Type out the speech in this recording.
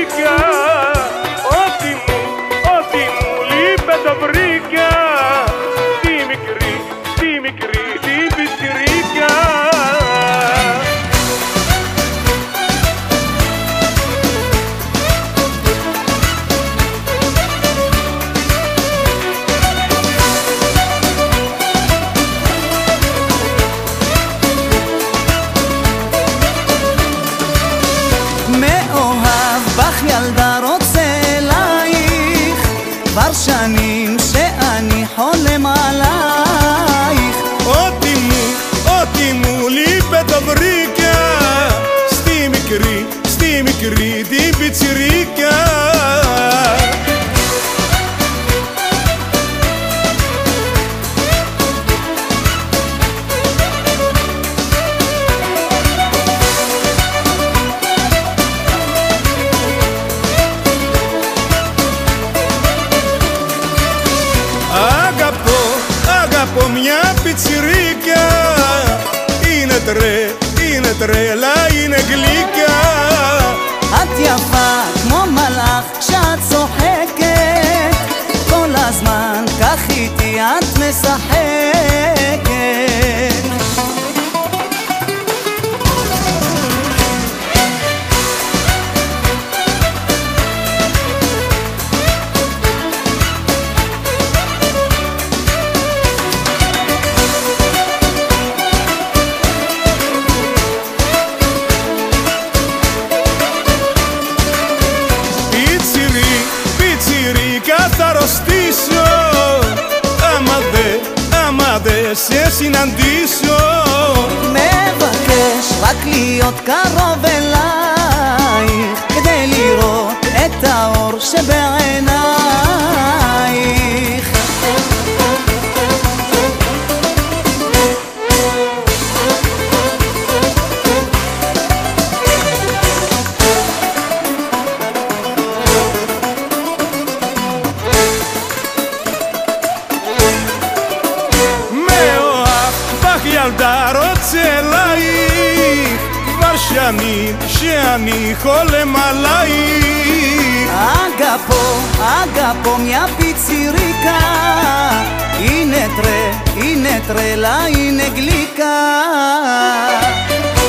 πιτσιρίκα. Ό,τι μου λείπε το βρήκα. Τη μικρή, την πιτσιρίκα. ילדה רוצה אלייך, כבר שנים שאני חולם עלייך. Ό,τι μου λείπε το βρήκα. Στη μικρή την πιτσιρίκα. Από μια πιτσιρίκα. Είναι τρέλα, είναι γλυκά. את יפה כמו מלאך כשאת צוחקת, כל הזמן כך איתי את משחקת. Θα αρρωστήσω άμα δε σε συναντήσω. מבקש רק להיות קרוב אלייך, כדי לראות את האור שבעינייך. ילדה רוצה אלייך, כבר שנים שאני חולם עלייך. Αγαπώ μια πιτσιρίκα. Είναι τρέλα, είναι γλυκά.